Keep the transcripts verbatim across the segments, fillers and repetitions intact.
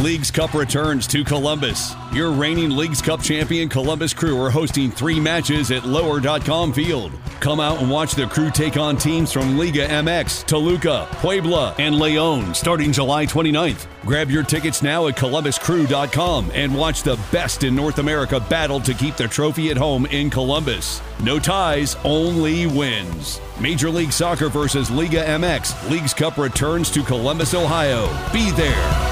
Leagues Cup returns to Columbus. Your reigning Leagues Cup champion Columbus Crew are hosting three matches at lower dot com Field. Come out and watch the Crew take on teams from Liga M X, Toluca, Puebla, and León starting July twenty-ninth. Grab your tickets now at columbus crew dot com and watch the best in North America battle to keep the trophy at home in Columbus. No ties, only wins. Major League Soccer versus Liga M X. Leagues Cup returns to Columbus, Ohio. Be there.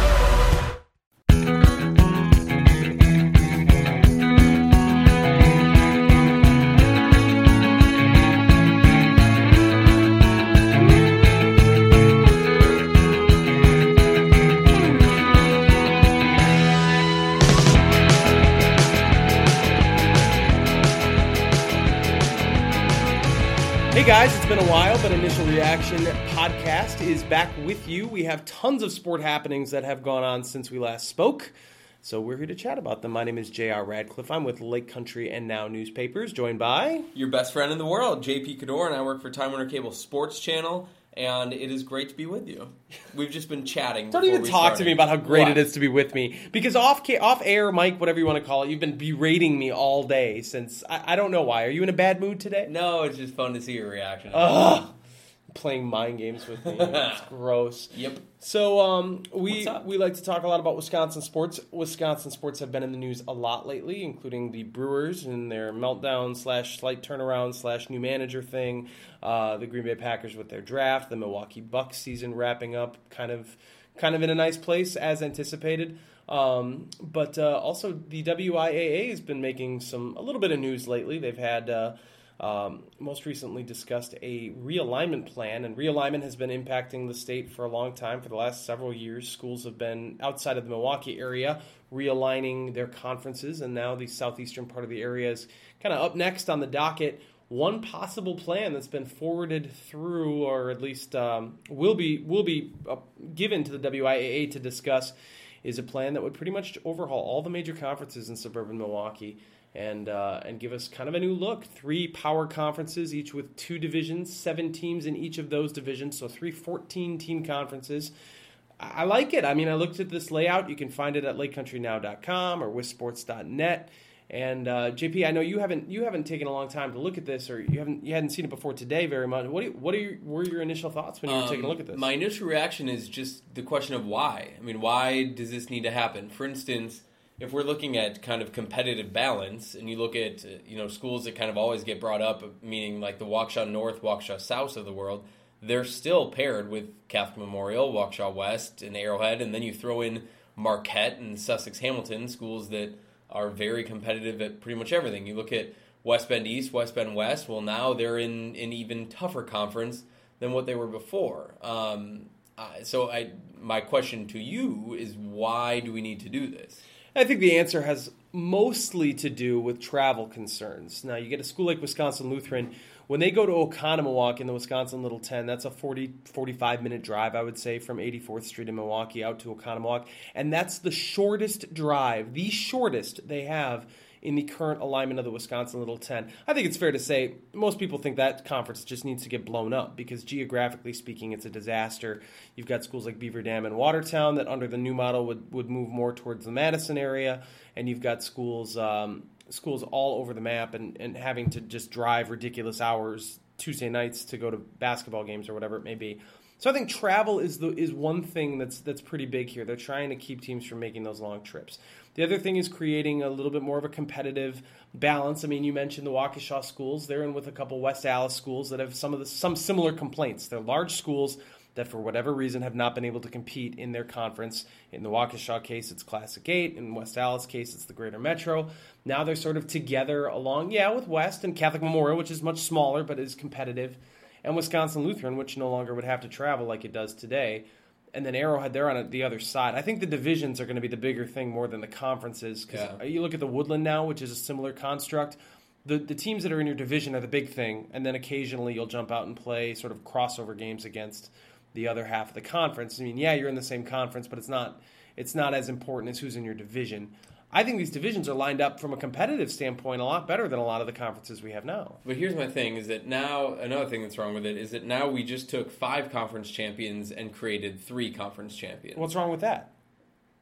Hey guys, it's been a while, but Initial Reaction Podcast is back with you. We have tons of sport happenings that have gone on since we last spoke, so we're here to chat about them. My name is J R Radcliffe. I'm with Lake Country and Now Newspapers, joined by... your best friend in the world, J P Cador, and I work for Time Warner Cable Sports Channel, and it is great to be with you. We've just been chatting. Don't even we talk started. to me about how great What? it is to be with me, because off ca- off air, Mike, whatever you want to call it, you've been berating me all day since... I, I don't know why. Are you in a bad mood today? No, it's just fun to see your reaction. Ugh. Playing mind games with me. It's gross. Yep. So um, we What's up? we like to talk a lot about Wisconsin sports. Wisconsin sports have been in the news a lot lately, including the Brewers and their meltdown slash slight turnaround slash new manager thing, uh, the Green Bay Packers with their draft, the Milwaukee Bucks season wrapping up, kind of kind of in a nice place as anticipated. Um, but uh, also the W I A A has been making some a little bit of news lately. They've had. Uh, Um, most recently discussed a realignment plan, and realignment has been impacting the state for a long time. For the last several years, schools have been outside of the Milwaukee area realigning their conferences, and now the southeastern part of the area is kind of up next on the docket. One possible plan that's been forwarded through, or at least um, will be will be uh, given to the W I A A to discuss, is a plan that would pretty much overhaul all the major conferences in suburban Milwaukee. And uh, and give us kind of a new look. Three power conferences, each with two divisions, seven teams in each of those divisions, so three fourteen-team conferences. I, I like it. I mean, I looked at this layout. You can find it at lake country now dot com or wisports dot net. And uh, J P, I know you haven't you haven't taken a long time to look at this, or you haven't you hadn't seen it before today very much. What do you, what are your, were your initial thoughts when you were Um, taking a look at this? My initial reaction is just the question of why. I mean, why does this need to happen? For instance, if we're looking at kind of competitive balance, and you look at uh, you know schools that kind of always get brought up, meaning like the Waukesha North, Waukesha South of the world, they're still paired with Catholic Memorial, Waukesha West, and Arrowhead, and then you throw in Marquette and Sussex Hamilton, schools that are very competitive at pretty much everything. You look at West Bend East, West Bend West, well now they're in an even tougher conference than what they were before. Um, uh, so I, my question to you is, why do we need to do this? I think the answer has mostly to do with travel concerns. Now, you get a school like Wisconsin Lutheran. When they go to Oconomowoc in the Wisconsin Little ten, that's a forty, forty-five minute drive, I would say, from eighty-fourth Street in Milwaukee out to Oconomowoc. And that's the shortest drive, the shortest they have in the current alignment of the Wisconsin Little ten. I think it's fair to say most people think that conference just needs to get blown up because geographically speaking, it's a disaster. You've got schools like Beaver Dam and Watertown that under the new model would, would move more towards the Madison area, and you've got schools um, schools all over the map and, and having to just drive ridiculous hours Tuesday nights to go to basketball games or whatever it may be. So I think travel is the is one thing that's that's pretty big here. They're trying to keep teams from making those long trips. The other thing is creating a little bit more of a competitive balance. I mean, you mentioned the Waukesha schools. They're in with a couple West Allis schools that have some of the some similar complaints. They're large schools that for whatever reason have not been able to compete in their conference. In the Waukesha case, it's Classic eight. In West Allis case, it's the Greater Metro. Now they're sort of together along, yeah, with West and Catholic Memorial, which is much smaller but is competitive, and Wisconsin Lutheran, which no longer would have to travel like it does today. And then Arrowhead, they're on the other side. I think the divisions are going to be the bigger thing more than the conferences. Because Yeah. you look at the Woodland now, which is a similar construct. The the teams that are in your division are the big thing. And then occasionally you'll jump out and play sort of crossover games against the other half of the conference. I mean, yeah, you're in the same conference, but it's not it's not as important as who's in your division. I think these divisions are lined up from a competitive standpoint a lot better than a lot of the conferences we have now. But here's my thing, is that now, another thing that's wrong with it, is that now we just took five conference champions and created three conference champions. What's wrong with that?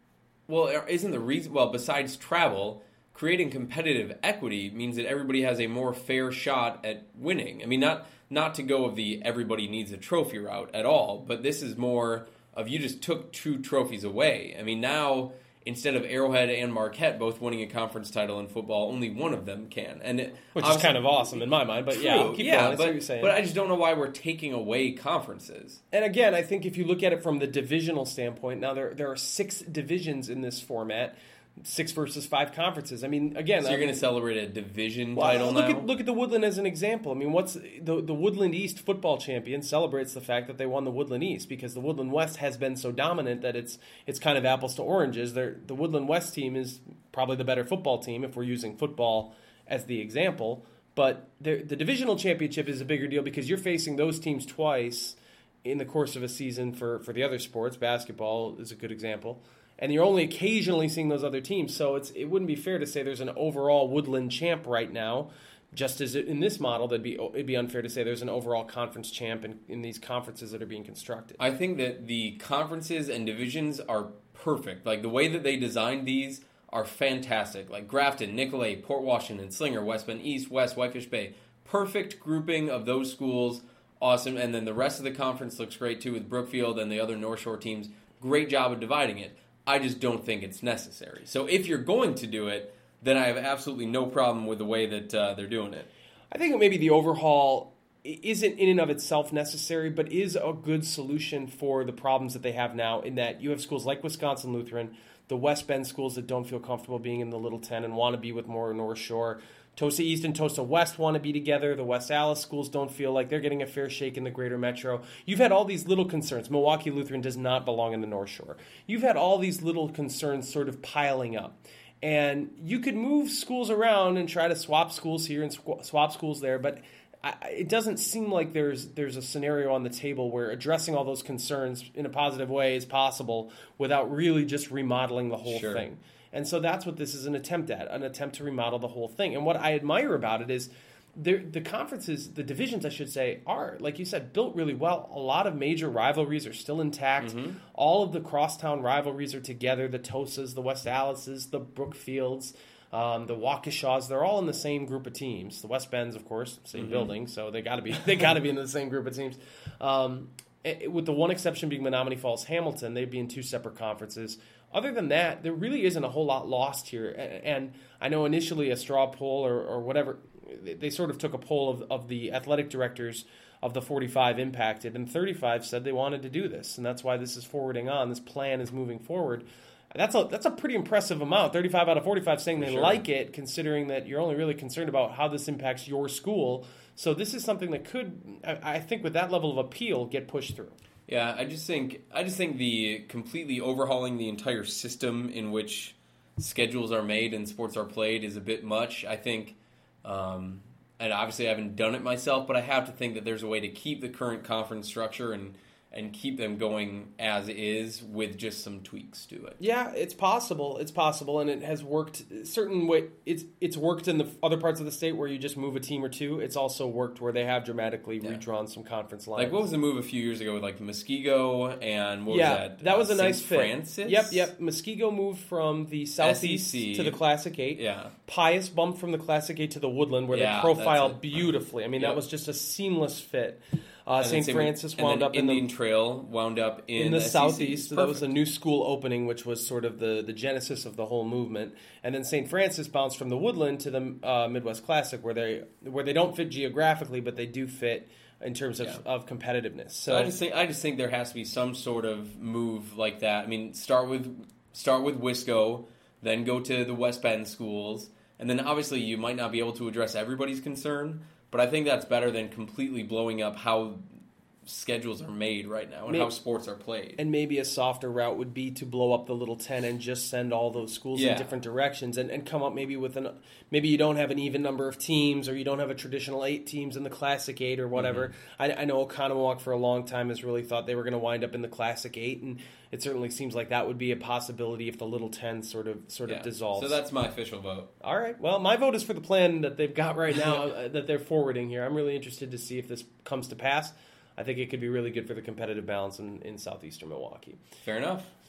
Well, isn't the reason, well, besides travel, creating competitive equity means that everybody has a more fair shot at winning. I mean, not not to go of the everybody needs a trophy route at all, but this is more of you just took two trophies away. I mean, now, instead of Arrowhead and Marquette both winning a conference title in football, only one of them can. And it, Which is kind of awesome in my mind, but true, yeah, keep yeah, going. I see but, what you're saying. But I just don't know why we're taking away conferences. And again, I think if you look at it from the divisional standpoint, now there there are six divisions in this format, six versus five conferences. I mean, again, so you're I, going to celebrate a division well, title look now? At, look at the Woodland as an example. I mean, what's the the Woodland East football champion celebrates the fact that they won the Woodland East because the Woodland West has been so dominant that it's it's kind of apples to oranges. They're, the Woodland West team is probably the better football team if we're using football as the example. But the the divisional championship is a bigger deal because you're facing those teams twice in the course of a season for, for the other sports. Basketball is a good example. And you're only occasionally seeing those other teams. So it's it wouldn't be fair to say there's an overall Woodland champ right now. Just as in this model, that'd be it'd be unfair to say there's an overall conference champ in, in these conferences that are being constructed. I think that the conferences and divisions are perfect. Like, the way that they designed these are fantastic. Like Grafton, Nicolet, Port Washington, Slinger, West Bend East, West, Whitefish Bay. Perfect grouping of those schools. Awesome. And then the rest of the conference looks great, too, with Brookfield and the other North Shore teams. Great job of dividing it. I just don't think it's necessary. So if you're going to do it, then I have absolutely no problem with the way that uh, they're doing it. I think maybe the overhaul isn't in and of itself necessary, but is a good solution for the problems that they have now, in that you have schools like Wisconsin Lutheran, the West Bend schools that don't feel comfortable being in the Little Ten and want to be with more North Shore. Tosa East and Tosa West want to be together. The West Allis schools don't feel like they're getting a fair shake in the greater metro. You've had all these little concerns. Milwaukee Lutheran does not belong in the North Shore. You've had all these little concerns sort of piling up. And you could move schools around and try to swap schools here and swap schools there, but I, it doesn't seem like there's there's a scenario on the table where addressing all those concerns in a positive way is possible without really just remodeling the whole Sure. thing. And so that's what this is an attempt at, an attempt to remodel the whole thing. And what I admire about it is the conferences, the divisions, I should say, are, like you said, built really well. A lot of major rivalries are still intact. Mm-hmm. All of the crosstown rivalries are together. The Tosas, the West Allises, the Brookfields, um, the Waukeshaws, they're all in the same group of teams. The West Bends, of course, same mm-hmm. building, so they got to be they got to be in the same group of teams. Um, it, with the one exception being Menominee Falls Hamilton, they'd be in two separate conferences. Other than that, there really isn't a whole lot lost here. And I know initially a straw poll or, or whatever, they sort of took a poll of, of the athletic directors of the forty-five impacted, and thirty-five said they wanted to do this. And that's why this is forwarding on. This plan is moving forward. That's a that's a pretty impressive amount. thirty-five out of forty-five saying they sure. like it, considering that you're only really concerned about how this impacts your school. So this is something that could, I think, with that level of appeal, get pushed through. Yeah, I just think I just think the completely overhauling the entire system in which schedules are made and sports are played is a bit much. I think, um, and obviously I haven't done it myself, but I have to think that there's a way to keep the current conference structure and and keep them going as is with just some tweaks to it. Yeah, it's possible. It's possible, and it has worked certain way. It's it's worked in the other parts of the state where you just move a team or two. It's also worked where they have dramatically yeah. redrawn some conference lines. Like, what was the move a few years ago with, like, Muskego and what yeah, was that? that was uh, a nice Saint fit. Francis? Yep, yep. Muskego moved from the Southeast S E C to the Classic eight. Yeah. Pius bumped from the Classic eight to the Woodland, where yeah, they profiled beautifully. I mean, yep. that was just a seamless fit. Uh, Saint Francis wound and then up in Indian the Trail wound up in, in the S E C. Southeast. So that was a new school opening, which was sort of the, the genesis of the whole movement. And then Saint Francis bounced from the Woodland to the uh, Midwest Classic, where they where they don't fit geographically, but they do fit in terms of, yeah. of competitiveness. So, so I just think I just think there has to be some sort of move like that. I mean, start with start with Wisco, then go to the West Bend schools, and then obviously you might not be able to address everybody's concern. But I think that's better than completely blowing up how schedules are made right now and maybe, how sports are played. And maybe a softer route would be to blow up the Little Ten and just send all those schools yeah. in different directions and, and come up maybe with an maybe you don't have an even number of teams, or you don't have a traditional eight teams in the Classic Eight or whatever. Mm-hmm. I, I know Oconomowoc for a long time has really thought they were going to wind up in the Classic Eight, and it certainly seems like that would be a possibility if the Little Ten sort of sort yeah. of dissolves. So that's my official vote. All right. Well, my vote is for the plan that they've got right now uh, that they're forwarding here. I'm really interested to see if this comes to pass. I think it could be really good for the competitive balance in, in southeastern Milwaukee. Fair enough.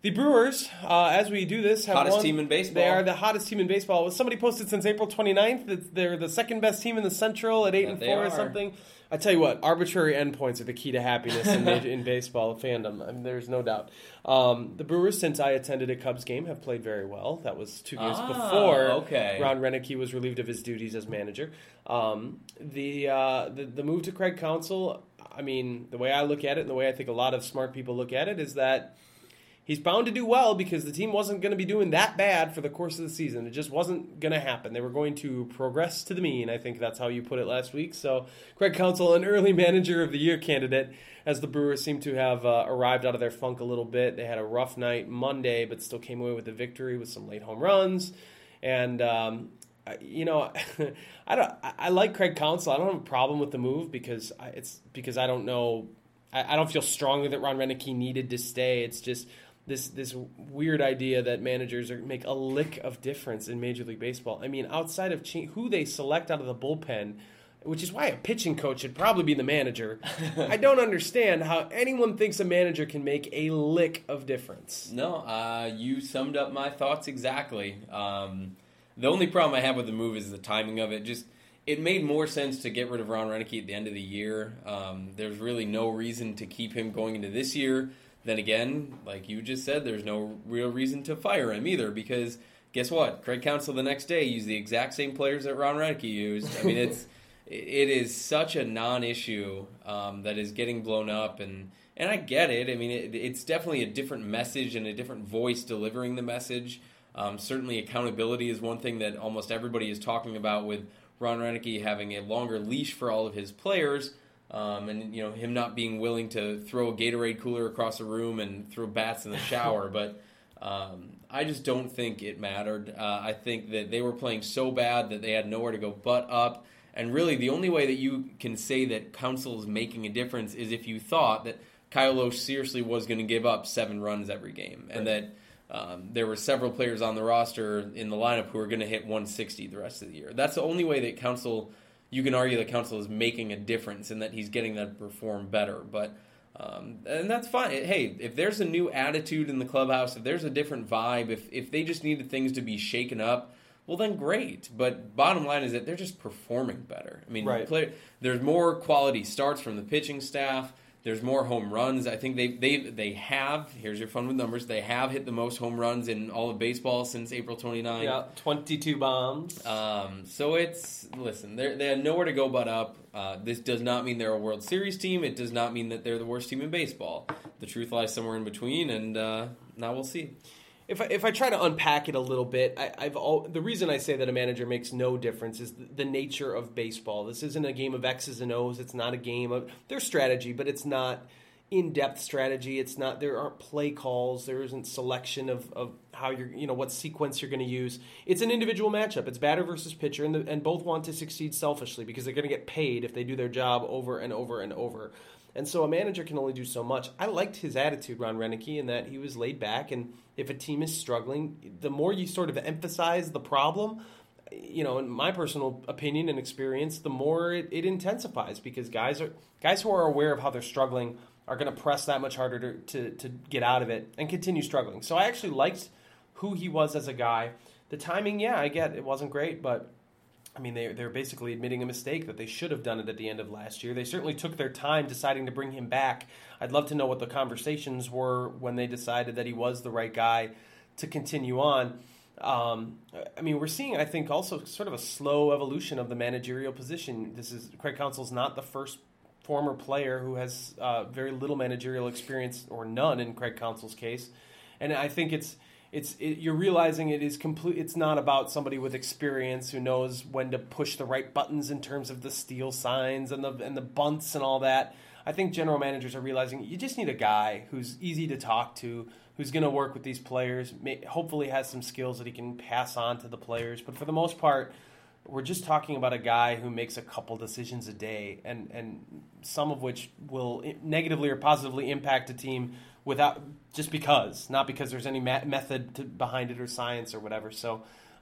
The Brewers, uh, as we do this, have hottest won. team in baseball. They are the hottest team in baseball. Somebody posted since April twenty-ninth that they're the second best team in the Central at eight Yeah, and they four or are. something. I tell you what, arbitrary endpoints are the key to happiness in, in baseball fandom. I mean, there's no doubt. Um, the Brewers, since I attended a Cubs game, have played very well. That was two games Ah, before okay. Ron Renneke was relieved of his duties as manager. Um, the, uh, the the move to Craig Counsell, I mean, the way I look at it and the way I think a lot of smart people look at it is that he's bound to do well because the team wasn't going to be doing that bad for the course of the season. It just wasn't going to happen. They were going to progress to the mean. I think that's how you put it last week. So Craig Counsell, an early manager of the year candidate, as the Brewers seem to have uh, arrived out of their funk a little bit. They had a rough night Monday, but still came away with the victory with some late home runs. And, um, you know, I don't. I like Craig Counsell. I don't have a problem with the move because I, it's because I don't know. I, I don't feel strongly that Ron Renneke needed to stay. It's just this this weird idea that managers are, make a lick of difference in Major League Baseball. I mean, outside of cha- who they select out of the bullpen, which is why a pitching coach should probably be the manager. I don't understand how anyone thinks a manager can make a lick of difference. No, uh, you summed up my thoughts exactly. Um, the only problem I have with the move is the timing of it. Just it made more sense to get rid of Ron Renneke at the end of the year. Um, there's really no reason to keep him going into this year. Then again, like you just said, there's no real reason to fire him either because guess what? Craig Counsell the next day used the exact same players that Ron Renneke used. I mean, it's it is such a non-issue um, that is getting blown up, and, and I get it. I mean, it, it's definitely a different message and a different voice delivering the message. Um, certainly accountability is one thing that almost everybody is talking about with Ron Renneke having a longer leash for all of his players. Um, and, you know, him not being willing to throw a Gatorade cooler across a room and throw bats in the shower. But um, I just don't think it mattered. Uh, I think that they were playing so bad that they had nowhere to go but up. And really, the only way that you can say that Counsell is making a difference is if you thought that Kyle Lohse seriously was going to give up seven runs every game. And right. that um, there were several players on the roster in the lineup who were going to hit one sixty the rest of the year. That's the only way that Counsell... You can argue that Counsell is making a difference and that he's getting them to perform better. But um, and that's fine. Hey, if there's a new attitude in the clubhouse, if there's a different vibe, if if they just needed things to be shaken up, well, then great. But bottom line is that they're just performing better. I mean, right. play, there's more quality starts from the pitching staff. There's more home runs. I think they they they have, here's your fun with numbers, they have hit the most home runs in all of baseball since April twenty-ninth. Yeah, twenty-two bombs. Um, so it's, listen, they have nowhere to go but up. Uh, this does not mean they're a World Series team. It does not mean that they're the worst team in baseball. The truth lies somewhere in between, and uh, now we'll see. If I, if I try to unpack it a little bit, I, I've all, the reason I say that a manager makes no difference is the, the nature of baseball. This isn't a game of X's and O's. It's not a game of there's strategy, but it's not in-depth strategy. It's not there aren't play calls. There isn't selection of, of how you're you know what sequence you're going to use. It's an individual matchup. It's batter versus pitcher, and the, and both want to succeed selfishly because they're going to get paid if they do their job over and over and over. And so a manager can only do so much. I liked his attitude, Ron Renneke, in that he was laid back. And if a team is struggling, the more you sort of emphasize the problem, you know, in my personal opinion and experience, the more it, it intensifies because guys are guys who are aware of how they're struggling are going to press that much harder to, to, to get out of it and continue struggling. So I actually liked who he was as a guy. The timing, yeah, I get it wasn't great, but I mean, they, they're basically admitting a mistake that they should have done it at the end of last year. They certainly took their time deciding to bring him back. I'd love to know what the conversations were when they decided that he was the right guy to continue on. Um, I mean, we're seeing, I think, also sort of a slow evolution of the managerial position. This is Craig Counsell's not the first former player who has uh, very little managerial experience, or none in Craig Counsell's case. And I think it's It's it, you're realizing it is complete. It's not about somebody with experience who knows when to push the right buttons in terms of the steal signs and the and the bunts and all that. I think general managers are realizing you just need a guy who's easy to talk to, who's going to work with these players. May, hopefully, has some skills that he can pass on to the players. But for the most part, we're just talking about a guy who makes a couple decisions a day, and and some of which will negatively or positively impact a team. Without just because, not because there's any ma- method to, behind it or science or whatever. So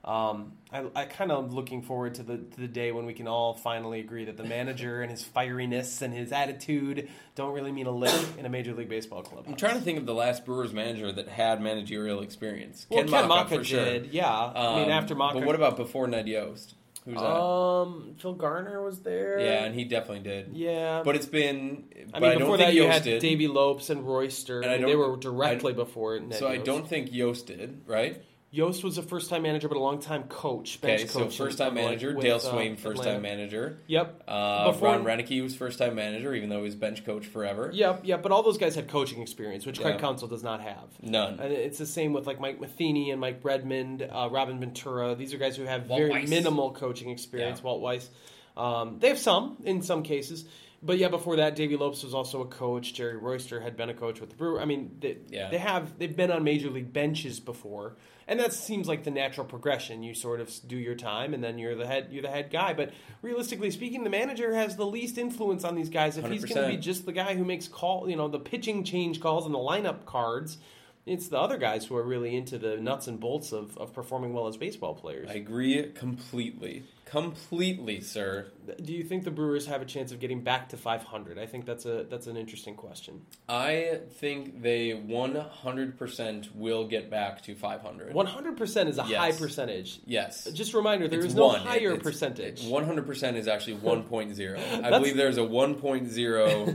Um, I, I kind of looking forward to the to the day when we can all finally agree that the manager and his fieriness and his attitude don't really mean a lick in a Major League Baseball club. I'm trying to think of the last Brewers manager that had managerial experience. Well, Ken, Ken Maka, Maka for sure. did, yeah. Um, I mean, after Maka. But what about before Ned Yost? Who's that? Um, Phil Garner was there. Yeah, and he definitely did. Yeah, but it's been. I but mean, I before don't that think you Yost had did. Davey Lopes and Royster. And I and don't- they were directly I- before Ned So I Yost. don't think Yost did, right? Yost was a first-time manager, but a long-time coach, bench Okay, so coach. first-time of, manager. like, Dale with, uh, Swain, first-time Atlanta. manager. Yep. Uh, Before- Ron Renicky was first-time manager, even though he was bench coach forever. Yep, yep. But all those guys had coaching experience, which Craig Yeah. Counsell does not have. None. And it's the same with like Mike Matheny and Mike Redmond, uh, Robin Ventura. These are guys who have Walt very Weiss. minimal coaching experience. Yeah. Walt Weiss. Um, they have some in some cases. But yeah, before that, Davey Lopes was also a coach. Jerry Royster had been a coach with the Brewers. I mean, they, Yeah. they have they've been on major league benches before, and that seems like the natural progression. You sort of do your time, and then you're the head you're the head guy. But realistically speaking, the manager has the least influence on these guys. If he's going to one hundred be percent. just the guy who makes call, you know, the pitching change calls and the lineup cards. It's the other guys who are really into the nuts and bolts of, of performing well as baseball players. I agree completely. Completely, sir. Do you think the Brewers have a chance of getting back to five hundred? I think that's a that's an interesting question. I think they one hundred percent will get back to five hundred. one hundred percent is a Yes. high percentage. Yes. Just a reminder, there It's is no one. higher It's- percentage. one hundred percent is actually one point zero. I That's- believe there's a one point zero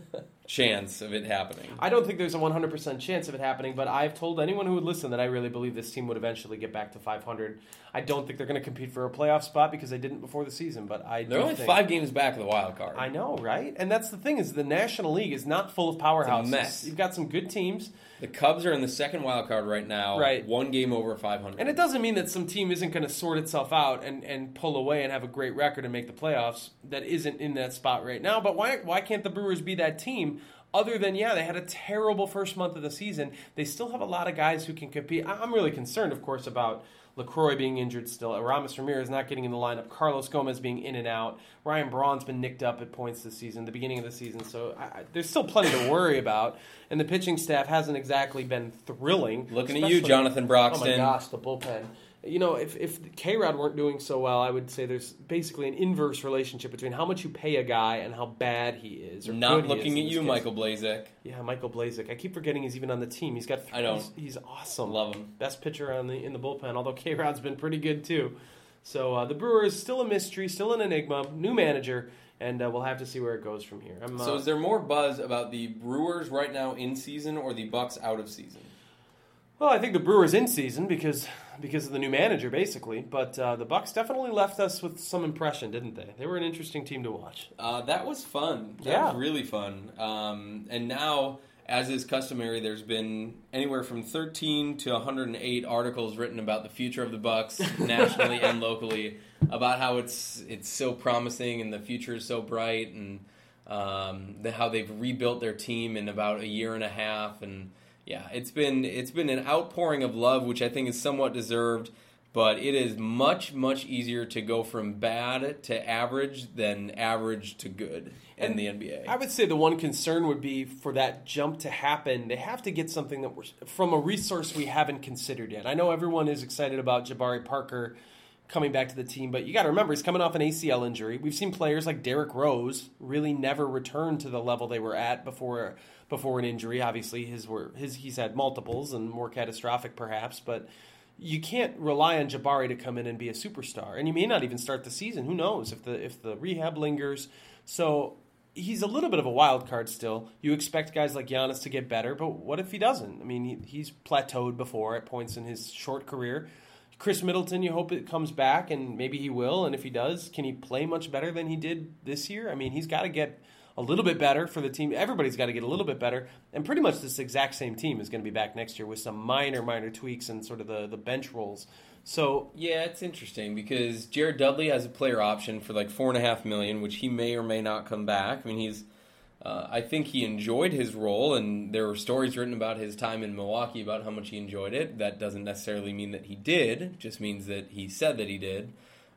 chance of it happening. I don't think there's a one hundred percent chance of it happening, but I've told anyone who would listen that I really believe this team would eventually get back to five hundred. I don't think they're going to compete for a playoff spot because they didn't before the season, but I They're do only think, five games back of the wild card. I know, right? And that's the thing is the National League is not full of powerhouses. mess. You've got some good teams. The Cubs are in the second wild card right now, Right. one game over five hundred. And it doesn't mean that some team isn't going to sort itself out and, and pull away and have a great record and make the playoffs that isn't in that spot right now. But why why can't the Brewers be that team? Other than, yeah, they had a terrible first month of the season. They still have a lot of guys who can compete. I- I'm really concerned, of course, about LaCroix being injured still. Aramis Ramirez not getting in the lineup. Carlos Gomez being in and out. Ryan Braun's been nicked up at points this season, the beginning of the season. So I, I, there's still plenty to worry about. And the pitching staff hasn't exactly been thrilling. Looking at you, especially- Jonathan Broxton. Oh my gosh, the bullpen. You know, if if K-Rod weren't doing so well, I would say there's basically an inverse relationship between how much you pay a guy and how bad he is. Or Not good he looking is in at this you, case. Michael Blazek. Yeah, Michael Blazek. I keep forgetting he's even on the team. He's got. I don't. He's, he's awesome. Love him. Best pitcher on the in the bullpen. Although K-Rod's been pretty good too. So uh, the Brewers still a mystery, still an enigma. New manager, and uh, we'll have to see where it goes from here. I'm, uh, So is there more buzz about the Brewers right now in season or the Bucks out of season? Well, I think the Brewers in season because because of the new manager, basically. But uh, the Bucks definitely left us with some impression, didn't they? They were an interesting team to watch. Uh, that was fun. That Yeah. was really fun. Um, and now, as is customary, there's been anywhere from thirteen to one hundred eight articles written about the future of the Bucks, nationally and locally, about how it's it's so promising and the future is so bright, and um, the, how they've rebuilt their team in about a year and a half. And yeah, it's been it's been an outpouring of love, which I think is somewhat deserved. But it is much, much easier to go from bad to average than average to good in And the N B A. I would say the one concern would be for that jump to happen, they have to get something that we're, from a resource we haven't considered yet. I know everyone is excited about Jabari Parker coming back to the team, but you got to remember he's coming off an A C L injury. We've seen players like Derrick Rose really never return to the level they were at before before an injury. Obviously, his were his he's had multiples and more catastrophic perhaps, but you can't rely on Jabari to come in and be a superstar, and he may not even start the season. Who knows if the if the rehab lingers? So he's a little bit of a wild card still. You expect guys like Giannis to get better, but what if he doesn't? I mean, he, he's plateaued before at points in his short career. Chris Middleton, you hope it comes back, and maybe he will. And if he does, can he play much better than he did this year? I mean, he's got to get a little bit better for the team. Everybody's got to get a little bit better. And pretty much this exact same team is going to be back next year with some minor, minor tweaks and sort of the, the bench roles. So Yeah, it's interesting because Jared Dudley has a player option for like four and a half million, which he may or may not come back. I mean, he's, uh, I think he enjoyed his role, and there were stories written about his time in Milwaukee about how much he enjoyed it. That doesn't necessarily mean that he did; it just means that he said that he did.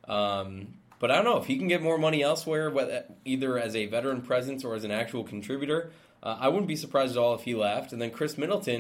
Um, but I don't know if he can get more money elsewhere, whether, either as a veteran presence or as an actual contributor. Uh, I wouldn't be surprised at all if he left. And then Chris Middleton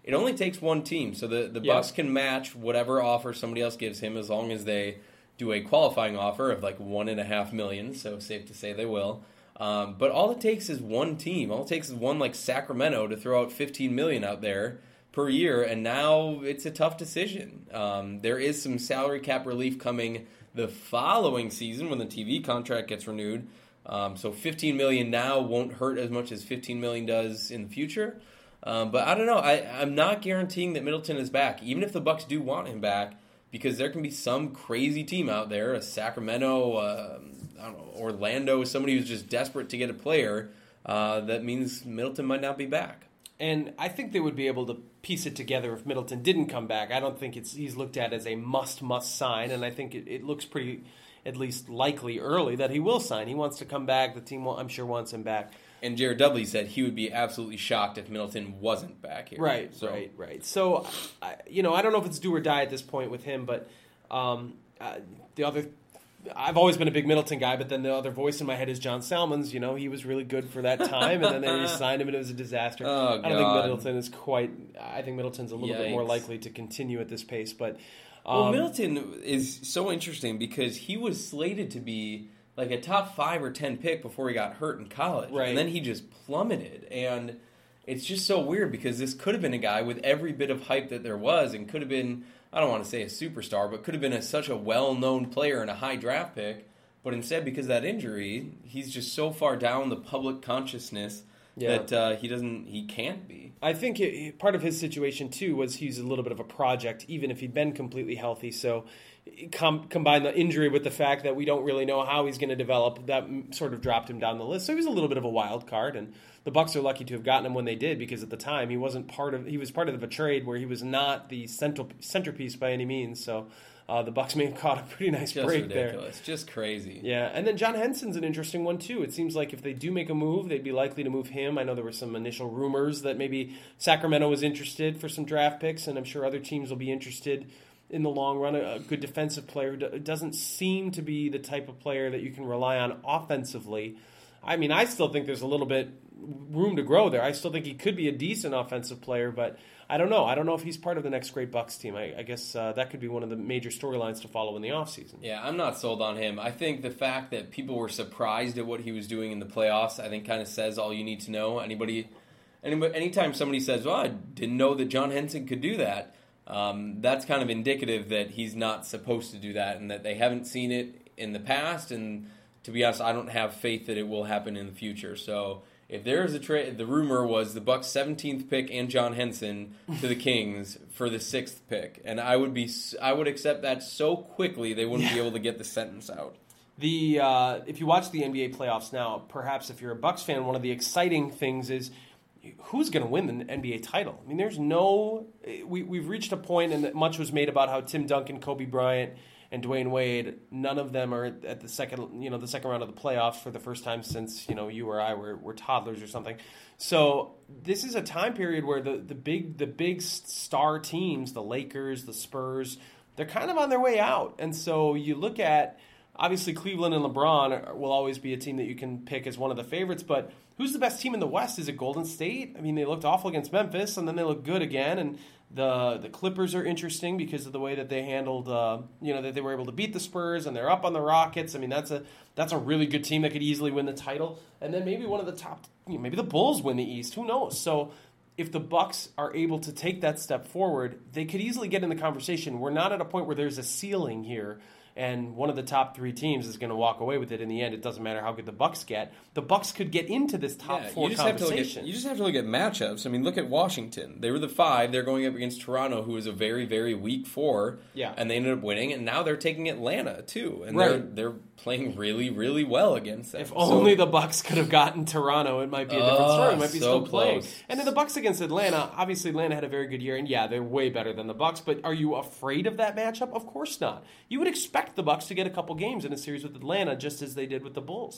it only takes one team. So the, the Yeah. Bucks can match whatever offer somebody else gives him as long as they do a qualifying offer of like one and a half million. So safe to say they will. Um, but all it takes is one team. All it takes is one like Sacramento to throw out fifteen million out there per year, and now it's a tough decision. Um, there is some salary cap relief coming the following season when the T V contract gets renewed. Um, so fifteen million now won't hurt as much as fifteen million does in the future. Um, but I don't know. I, I'm not guaranteeing that Middleton is back, even if the Bucks do want him back, because there can be some crazy team out there, a Sacramento, uh, I don't know, Orlando, somebody who's just desperate to get a player. Uh, that means Middleton might not be back. And I think they would be able to piece it together if Middleton didn't come back. I don't think it's he's looked at as a must, must sign, and I think it, it looks pretty, at least likely early, that he will sign. He wants to come back. The team, will, I'm sure, wants him back. And Jared Dudley said he would be absolutely shocked if Middleton wasn't back here. Right, so. right, right. So, I, you know, I don't know if it's do or die at this point with him, but um, uh, the other... I've always been a big Middleton guy, but then the other voice in my head is John Salmons. You know, he was really good for that time, and then they re-signed him, and it was a disaster. Oh, I don't think Middleton is quite... I think Middleton's a little Yikes. bit more likely to continue at this pace, but... Um, Well, Middleton is so interesting because he was slated to be like a top five or ten pick before he got hurt in college. Right. And then he just plummeted. And it's just so weird because this could have been a guy with every bit of hype that there was and could have been, I don't want to say a superstar, but could have been a, such a well-known player and a high draft pick. But instead, because of that injury, he's just so far down the public consciousness Yeah. that uh, he doesn't, he can't be. I think it, part of his situation, too, was he's a little bit of a project, even if he'd been completely healthy. So com- combine the injury with the fact that we don't really know how he's going to develop, that sort of dropped him down the list. So he was a little bit of a wild card, and the Bucks are lucky to have gotten him when they did, because at the time he wasn't part of, he was part of a trade where he was not the central centerpiece by any means. So uh, the Bucks may have caught a pretty nice Just break ridiculous. there. Just crazy. Yeah, and then John Henson's an interesting one, too. It seems like if they do make a move, they'd be likely to move him. I know there were some initial rumors that maybe Sacramento was interested for some draft picks, and I'm sure other teams will be interested in the long run. A, a good defensive player who doesn't seem to be the type of player that you can rely on offensively. I mean, I still think there's a little bit room to grow there. I still think he could be a decent offensive player, but I don't know. I don't know if he's part of the next great Bucks team. I, I guess uh, that could be one of the major storylines to follow in the offseason. Yeah, I'm not sold on him. I think the fact that people were surprised at what he was doing in the playoffs, I think kind of says all you need to know. Anybody, anybody anytime somebody says, well, I didn't know that John Henson could do that, um, that's kind of indicative that he's not supposed to do that and that they haven't seen it in the past. And to be honest, I don't have faith that it will happen in the future. So if there is a trade, the rumor was the Bucks' seventeenth pick and John Henson to the Kings for the sixth pick, and I would be, I would accept that so quickly they wouldn't Yeah. be able to get the sentence out. The uh, if you watch the N B A playoffs now, perhaps if you're a Bucks fan, one of the exciting things is who's going to win the N B A title. I mean, there's no we we've reached a point, and much was made about how Tim Duncan, Kobe Bryant, and Dwayne Wade, none of them are at the second, you know, the second round of the playoffs for the first time since, you know, you or I were, were toddlers or something. So this is a time period where the, the big the big star teams, the Lakers, the Spurs, they're kind of on their way out. And so you look at, obviously Cleveland and LeBron will always be a team that you can pick as one of the favorites, but who's the best team in the West? Is it Golden State? I mean, they looked awful against Memphis, and then they look good again, and The the Clippers are interesting because of the way that they handled, uh, you know, that they were able to beat the Spurs, and they're up on the Rockets. I mean, that's a that's a really good team that could easily win the title. And then maybe one of the top, you know, maybe the Bulls win the East. Who knows? So if the Bucks are able to take that step forward, they could easily get in the conversation. We're not at a point where there's a ceiling here, and one of the top three teams is going to walk away with it in the end. It doesn't matter how good the Bucks get. The Bucks could get into this top Yeah, four you just have to look conversation. at, you just have to look at matchups. I mean, look at Washington. They were the five. They're going up against Toronto, who is a very, very weak four. Yeah. And they ended up winning, and now they're taking Atlanta, too. And Right. they're they're playing really, really well against them. If So- only the Bucks could have gotten Toronto, it might be a different Oh, story. It might be so still playing. close. And then the Bucks against Atlanta, obviously Atlanta had a very good year, and yeah, they're way better than the Bucks. But are you afraid of that matchup? Of course not. You would expect the Bucks to get a couple games in a series with Atlanta, just as they did with the Bulls.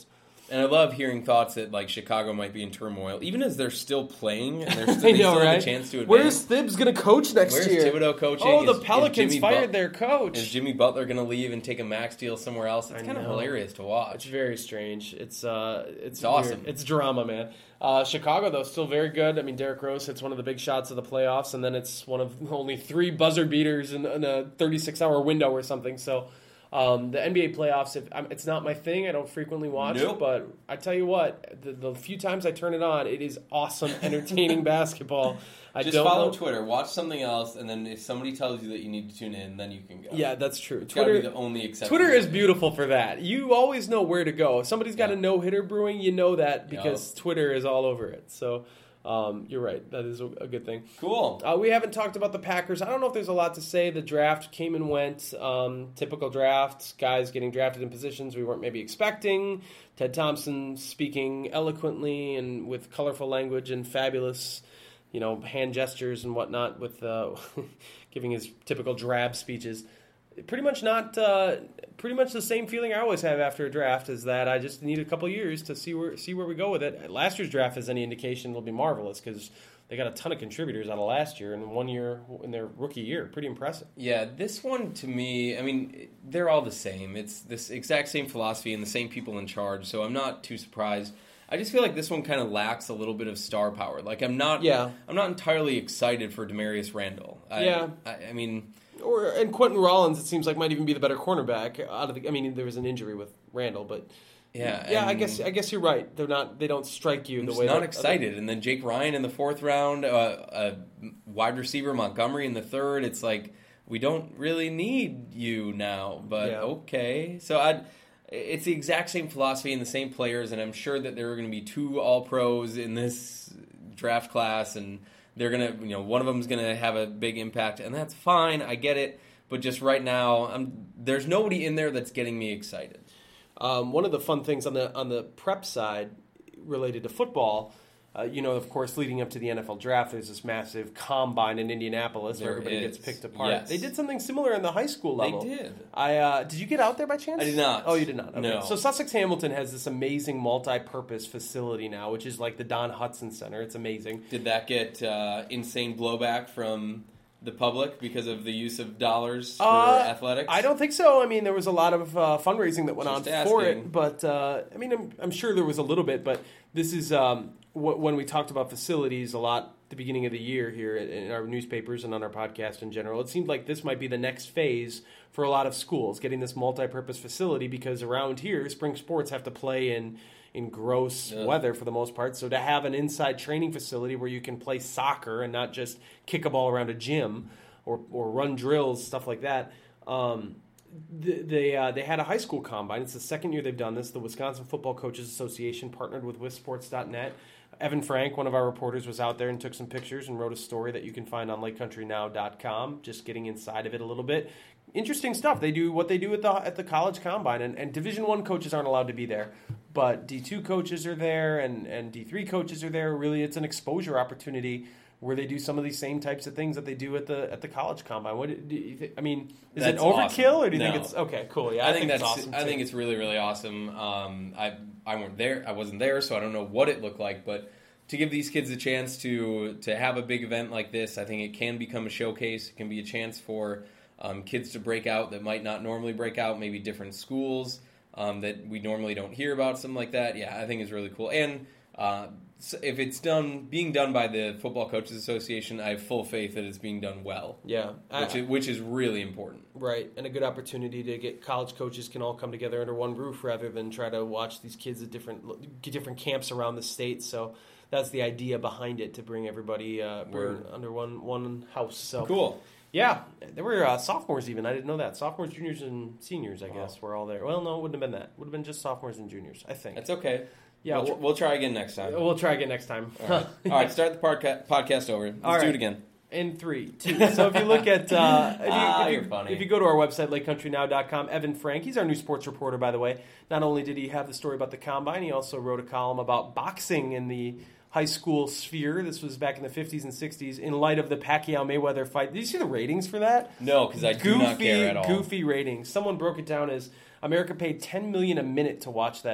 And I love hearing thoughts that like Chicago might be in turmoil, even as they're still playing and they're still, I they know, still right? have a chance to advance. Where's Thibs going to coach next Where's year? Thibodeau coaching? Oh, the Is- is Pelicans Jimmy fired But- their coach. Is Jimmy Butler going to leave and take a max deal somewhere else? It's I kind of know. hilarious to watch. It's very strange. It's uh, it's, It's awesome. weird. It's drama, man. Uh, Chicago though still very good. I mean, Derrick Rose hits one of the big shots of the playoffs, and then it's one of only three buzzer beaters in, in a thirty-six hour window or something. So. Um, the N B A playoffs, if, um, it's not my thing. I don't frequently watch Nope. it, but I tell you what, the, the few times I turn it on, it is awesome, entertaining basketball. I Just don't follow know. Twitter, watch something else, and then if somebody tells you that you need to tune in, then you can go. Yeah, that's true. It's gotta Twitter, be the only exception. Twitter is beautiful for that. You always know where to go. If somebody's got Yeah. a no-hitter brewing, you know that because Yep. Twitter is all over it. So um, you're right. That is a, a good thing. Cool. Uh, we haven't talked about the Packers. I don't know if there's a lot to say. The draft came and went. Um, typical drafts, guys getting drafted in positions we weren't maybe expecting. Ted Thompson speaking eloquently and with colorful language and fabulous, you know, hand gestures and whatnot with uh, giving his typical drab speeches. Pretty much not. Uh, pretty much the same feeling I always have after a draft is that I just need a couple years to see where see where we go with it. Last year's draft is any indication; it'll be marvelous because they got a ton of contributors out of last year and one year in their rookie year. Pretty impressive. Yeah, this one to me, I mean, they're all the same. It's this exact same philosophy and the same people in charge, so I'm not too surprised. I just feel like this one kind of lacks a little bit of star power. Like I'm not, Yeah. I'm not entirely excited for Demarius Randall. I, Yeah. I, I mean, Or and Quentin Rollins, it seems like might even be the better cornerback out of the. I mean, there was an injury with Randall, but yeah, yeah. I and guess I guess you're right. They're not. They don't strike you I'm the just way. not that- excited. And then Jake Ryan in the fourth round, uh, a wide receiver Montgomery in the third. It's like we don't really need you now, but Yeah. okay. So I, it's the exact same philosophy and the same players, and I'm sure that there are going to be two All Pros in this draft class, and they're gonna, you know, one of them's gonna have a big impact, and that's fine. I get it, but just right now, I'm there's nobody in there that's getting me excited. Um, one of the fun things on the on the prep side related to football, uh, you know, of course, leading up to the N F L draft, there's this massive combine in Indianapolis where There everybody is. gets picked apart. Yes. They did something similar in the high school level. They did. I uh, did you get out there by chance? I did not. Oh, you did not. Okay. No. So Sussex Hamilton has this amazing multi-purpose facility now, which is like the Don Hudson Center. It's amazing. Did that get uh, insane blowback from the public because of the use of dollars for Uh, athletics? I don't think so. I mean, there was a lot of uh, fundraising that went Just on for asking. it, but uh, I mean, I'm, I'm sure there was a little bit. But this is um, wh- when we talked about facilities a lot at the beginning of the year here in our newspapers and on our podcast in general. It seemed like this might be the next phase for a lot of schools, getting this multi-purpose facility because around here, spring sports have to play in in gross Ugh. weather for the most part. So to have an inside training facility where you can play soccer and not just kick a ball around a gym or or run drills, stuff like that. Um, th- they uh, they had a high school combine. It's the second year they've done this. The Wisconsin Football Coaches Association partnered with Wisports dot net. Evan Frank, one of our reporters, was out there and took some pictures and wrote a story that you can find on lake country now dot com, just getting inside of it a little bit. Interesting stuff. They do what they do at the at the college combine, and, and Division One coaches aren't allowed to be there, but D two coaches are there, and, and D three coaches are there. Really, it's an exposure opportunity where they do some of these same types of things that they do at the at the college combine. What do you think, I mean, is That's it overkill, awesome. or do you No. think it's okay? Cool, yeah, I, think, it's that's. awesome. I too. think it's really, really awesome. Um, I I weren't there. I wasn't there, so I don't know what it looked like. But to give these kids a chance to to have a big event like this, I think it can become a showcase. It can be a chance for um, kids to break out that might not normally break out. Maybe different schools um, that we normally don't hear about. Something like that. Yeah, I think it's really cool. And uh, so if it's done, being done by the Football Coaches Association, I have full faith that it's being done well. yeah, I- Which is, which is really important. Right, and a good opportunity to get college coaches can all come together under one roof rather than try to watch these kids at different different camps around the state. So that's the idea behind it, to bring everybody uh, bring Word. under one one house. So Cool. Yeah, there were uh, sophomores even. I didn't know that. Sophomores, juniors, and seniors, I guess, were all there. Well, no, it wouldn't have been that. Would have been just sophomores and juniors, I think. That's okay. Yeah, we'll, we'll- tr- we'll try again next time. We'll try again next time. All right, All right start the podca- podcast over. Let's All do right. it again. In three, two. So if you look at, uh, if, you, Ah, if, you, you're funny. if you go to our website, lake country now dot com, Evan Frank, he's our new sports reporter, by the way. Not only did he have the story about the combine, he also wrote a column about boxing in the high school sphere. This was back in the fifties and sixties in light of the Pacquiao-Mayweather fight. Did you see the ratings for that? No, because I do Goofy, not care at all. goofy ratings. Someone broke it down as America paid ten million dollars a minute to watch that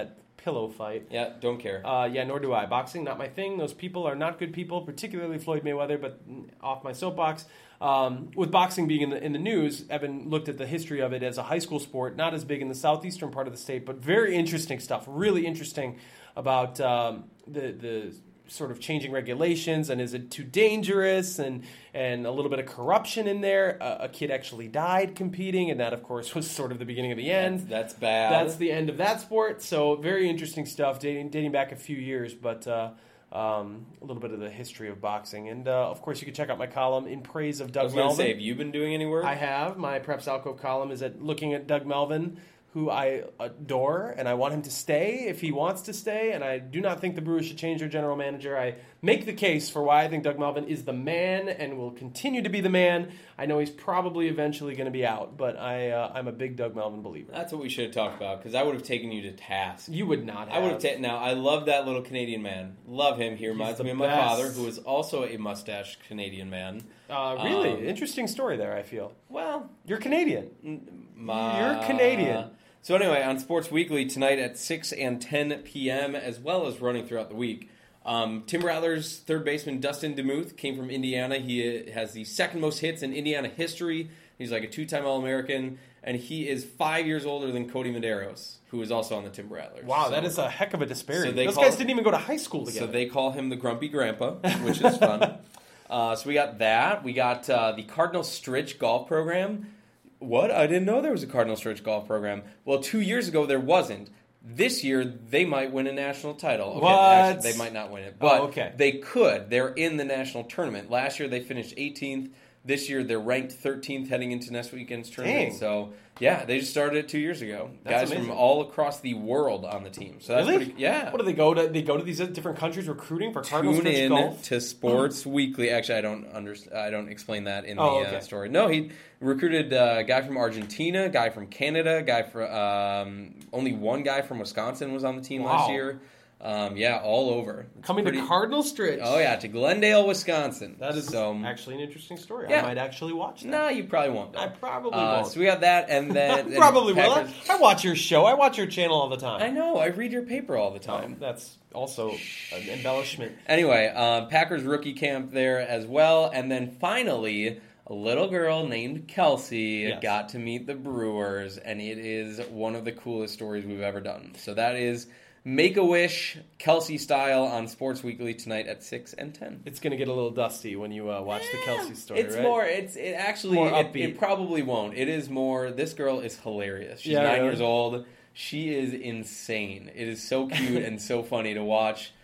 pillow fight. Yeah, don't care. Uh, yeah, nor do I. Boxing, not my thing. Those people are not good people, particularly Floyd Mayweather, but off my soapbox. Um, with boxing being in the, in the news, Evan looked at the history of it as a high school sport, not as big in the southeastern part of the state, but very interesting stuff, really interesting about um, the the sort of changing regulations and is it too dangerous and and a little bit of corruption in there. Uh, a kid actually died competing, and that, of course, was sort of the beginning of the end. That's, that's bad. That's the end of that sport. So very interesting stuff, dating dating back a few years, but uh, um, a little bit of the history of boxing. And, uh, of course, you can check out my column in praise of Doug I was going to Melvin. say, have you been doing any work? I have. My Preps Alcove column is at looking at Doug Melvin, who I adore, and I want him to stay if he wants to stay, and I do not think the Brewers should change their general manager. I make the case for why I think Doug Melvin is the man and will continue to be the man. I know he's probably eventually going to be out, but I, uh, I'm a big Doug Melvin believer. That's what we should have talked about, because I would have taken you to task. You would not have. I would have taken... Now, I love that little Canadian man. Love him. He reminds the me of my best. father, who is also a mustached Canadian man. Uh, really? Um, Interesting story there, I feel. Well... You're Canadian. My, You're Canadian. So anyway, on Sports Weekly tonight at six and ten p.m., as well as running throughout the week, um, Tim Rattler's third baseman Dustin DeMuth came from Indiana. He has the second most hits in Indiana history. He's like a two-time All-American, and he is five years older than Cody Medeiros, who is also on the Tim Rattlers. Wow, so, that is a heck of a disparity. So they Those call, guys didn't even go to high school together. So they call him the Grumpy Grandpa, which is fun. uh, so we got that. We got uh, the Cardinal Stritch Golf Program. What? I didn't know there was a Cardinal Stritch golf program. Well, two years ago there wasn't. This year they might win a national title. Okay, what? Actually, they might not win it, but oh, okay. they could. They're in the national tournament. Last year they finished eighteenth. This year they're ranked thirteenth heading into next weekend's tournament. Dang. So yeah, they just started it two years ago. That's Guys amazing. from all across the world on the team. So that's really? pretty, yeah. What do they go to? They go to these different countries recruiting for Cardinal Tune Stritch in golf. to Sports Weekly. Actually, I don't understand. I don't explain that in the Oh, okay. uh, story. No, he recruited uh, a guy from Argentina, a guy from Canada, a guy from um, only one guy from Wisconsin was on the team Wow. last year. Um, yeah, all over. It's Coming pretty, to Cardinal Stritch. Oh yeah, to Glendale, Wisconsin. That is so, actually an interesting story. Yeah. I might actually watch that. No, you probably won't. Though. I probably uh, won't. So we got that, and then and probably will. Packers- I watch your show. I watch your channel all the time. I know. I read your paper all the time. Um, that's also an embellishment. Anyway, um, Packers rookie camp there as well. And then finally, a little girl named Kelsey Yes. got to meet the Brewers, and it is one of the coolest stories we've ever done. So that is Make-A-Wish, Kelsey style on Sports Weekly tonight at six and ten. It's going to get a little dusty when you uh, watch the Kelsey story, It's right? more, it's it actually, More it, upbeat. it probably won't. It is more, this girl is hilarious. She's Yeah, nine really? years old. She is insane. It is so cute and so funny to watch.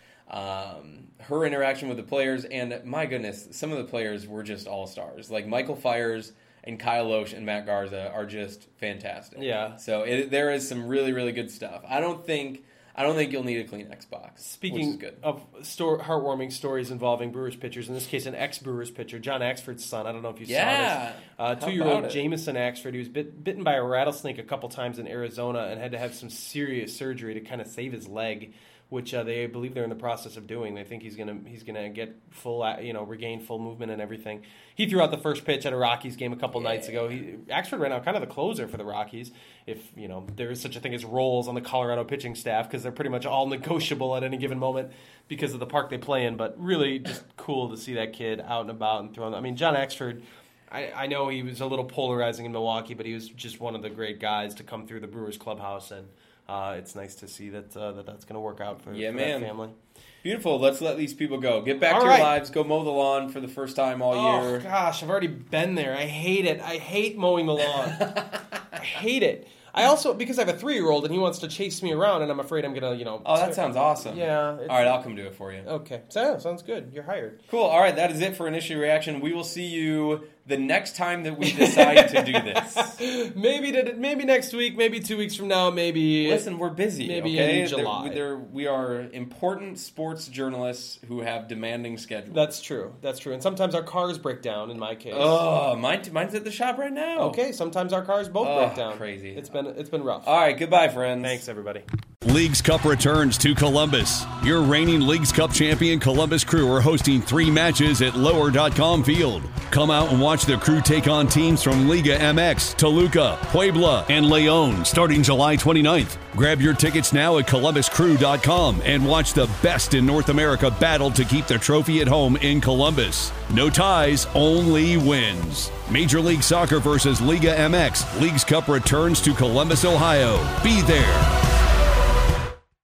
Um, her interaction with the players, and my goodness, some of the players were just all-stars. Like Michael Fires and Kyle Loesch and Matt Garza are just fantastic. Yeah. So it, there is some really, really good stuff. I don't think... I don't think you'll need a Kleenex box. Speaking which is good. of store, heartwarming stories involving Brewers pitchers, in this case, an ex-Brewers pitcher, John Axford's son. I don't know if you Yeah. saw this. Uh, How two-year-old about it? Jameson Axford, he was bit, bitten by a rattlesnake a couple times in Arizona and had to have some serious surgery to kind of save his leg, which uh, they believe they're in the process of doing. They think he's gonna he's gonna get full, uh, you know, regain full movement and everything. He threw out the first pitch at a Rockies game a couple Yeah. nights ago. He Axford ran out kind of the closer for the Rockies, if you know there is such a thing as roles on the Colorado pitching staff, because they're pretty much all negotiable at any given moment because of the park they play in. But really, just cool to see that kid out and about and throwing. I mean, John Axford. I, I know he was a little polarizing in Milwaukee, but he was just one of the great guys to come through the Brewers clubhouse, and uh, it's nice to see that uh, that that's going to work out for, Yeah, for man. that family. Beautiful. Let's let these people go. Get back All to right. your lives. Go mow the lawn for the first time all Oh year. gosh, I've already been there. I hate it. I hate mowing the lawn. I hate it. I also, because I have a three-year-old and he wants to chase me around, and I'm afraid I'm gonna, you know. Oh, that sounds awesome. Yeah. It's, All right, I'll come do it for you. Okay. So, sounds good. You're hired. Cool. All right, that is it for Initial Reaction. We will see you the next time that we decide to do this. Maybe to, maybe next week. Maybe two weeks from now. Maybe. Listen, we're busy. Maybe okay? in July. They're, they're, we are important sports journalists who have demanding schedules. That's true. That's true. And sometimes our cars break down. In my case. Oh, mine, mine's at the shop right now. Okay. Sometimes our cars both Oh, break down. crazy. It's been it's been rough. All right, goodbye, friends. Thanks, everybody. Leagues Cup returns to Columbus. Your reigning Leagues Cup champion Columbus Crew are hosting three matches at lower dot com Field. Come out and watch the Crew take on teams from Liga M X, Toluca, Puebla, and León starting July twenty-ninth. Grab your tickets now at columbus crew dot com and watch the best in North America battle to keep the trophy at home in Columbus. No ties, only wins. Major League Soccer versus Liga M X. Leagues Cup returns to Columbus, Ohio. Be there.